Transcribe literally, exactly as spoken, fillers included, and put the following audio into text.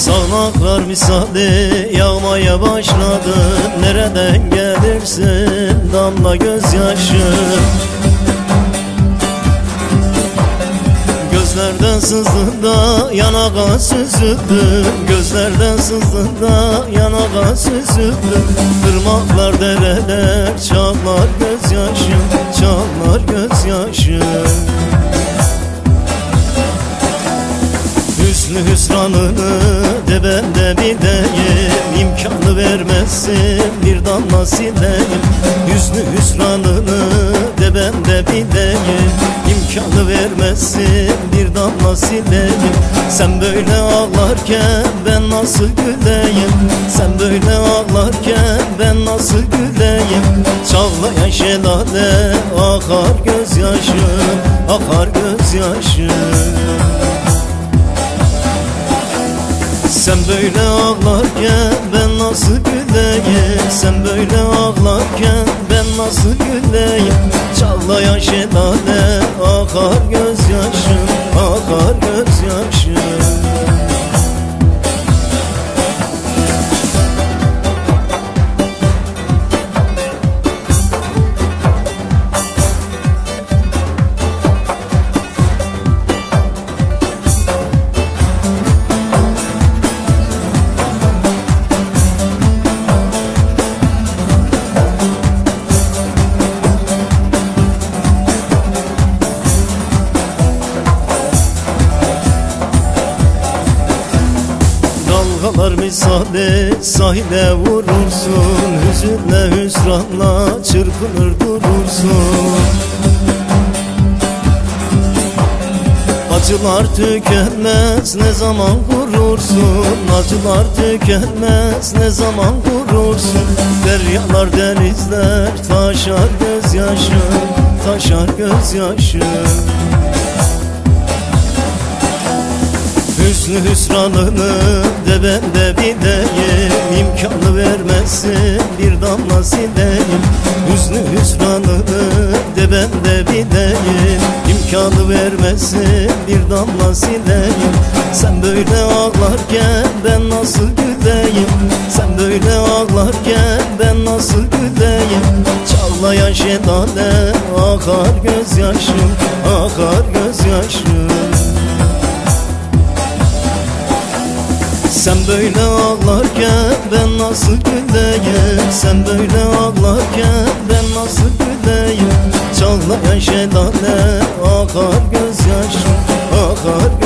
Sağanaklar misali yağmaya başladı. Nereden gelirsin damla gözyaşı. Gözlerden sızdığında yanağa süzüldüm. Gözlerden sızdığında yanağa süzüldüm. Irmaklar, dereler çağlar gözyaşım, çağlar gözyaşım. Hüsnü hüsranını de ben de bileyim, imkanı vermezsin bir damla sileyim. Hüsnü hüsranını de ben de bileyim, imkanı vermezsin bir damla sileyim. Sen böyle ağlarken ben nasıl güleyim, sen böyle ağlarken ben nasıl güleyim. Çağlayan şelale akar gözyaşım, akar gözyaşım. Sen böyle ağlarken ben nasıl güleyim, sen böyle ağlarken ben nasıl güleyim. Çağlayan şelale akar gözyaşım, akar gözyaşım. Dalgalar misali sahile vurursun, hüzünle hüsranla çırpınır durursun. Acılar tükenmez ne zaman vurursun, acılar tükenmez ne zaman vurursun. Deryalar denizler taşar gözyaşım, taşar gözyaşım. Hüsnü hüsranını de ben de bileyim, imkanı vermezsin bir damla sileyim. Hüsnü hüsranını de ben de bileyim, imkanı vermezsin bir damla sileyim. Sen böyle ağlarken ben nasıl güleyim, sen böyle ağlarken ben nasıl güleyim. Çağlayan şelale akar gözyaşım, akar gözyaşım. Sen böyle ağlarken ben nasıl güleyim, sen böyle ağlarken ben nasıl güleyim. Çağlayan şelale akar gözyaşım, akar gözyaşım.